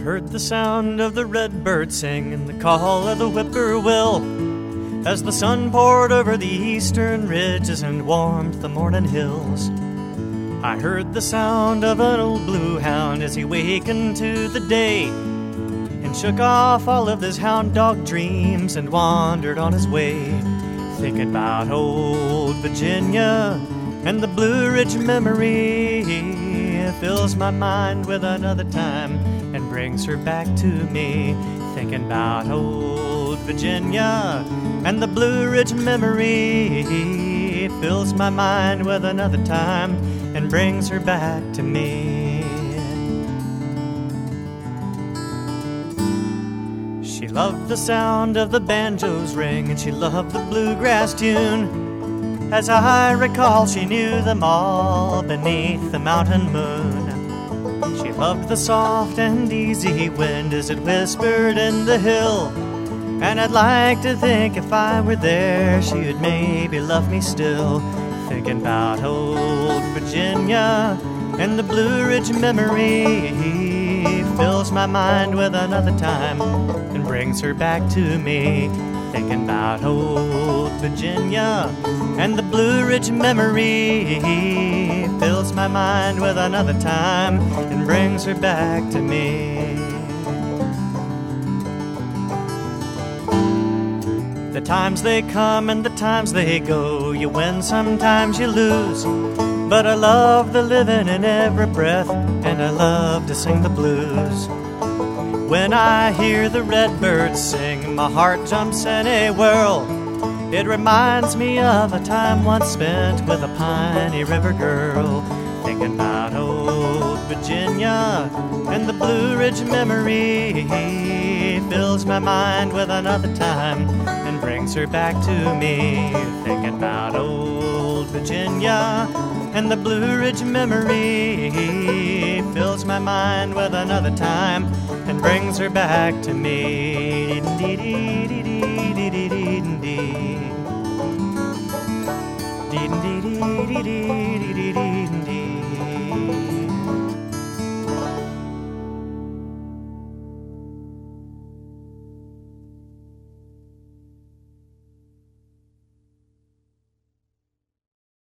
heard the sound of the redbird sing and the call of the whippoorwill as the sun poured over the eastern ridges and warmed the morning hills. I heard the sound of an old blue hound as he wakened to the day and shook off all of his hound dog dreams and wandered on his way, thinking about old Virginia and the Blue Ridge memory fills my mind with another time and brings her back to me, thinking about old Virginia and the Blue Ridge memory fills my mind with another time and brings her back to me. She loved the sound of the banjo's ring and she loved the bluegrass tune. As I recall, she knew them all beneath the mountain moon. She loved the soft and easy wind as it whispered in the hill. And I'd like to think if I were there, she would maybe love me still. Thinking about old Virginia and the Blue Ridge memory fills my mind with another time and brings her back to me. Thinking about old Virginia and the Blue Ridge memory fills my mind with another time and brings her back to me. The times they come and the times they go, you win, sometimes you lose. But I love the living in every breath, and I love to sing the blues. When I hear the redbirds sing, my heart jumps in a whirl. It reminds me of a time once spent with a Piney River girl. Thinking about old Virginia and the Blue Ridge memory fills my mind with another time and brings her back to me. Thinking about old Virginia and the Blue Ridge memory fills my mind with another time and brings her back to me. Dee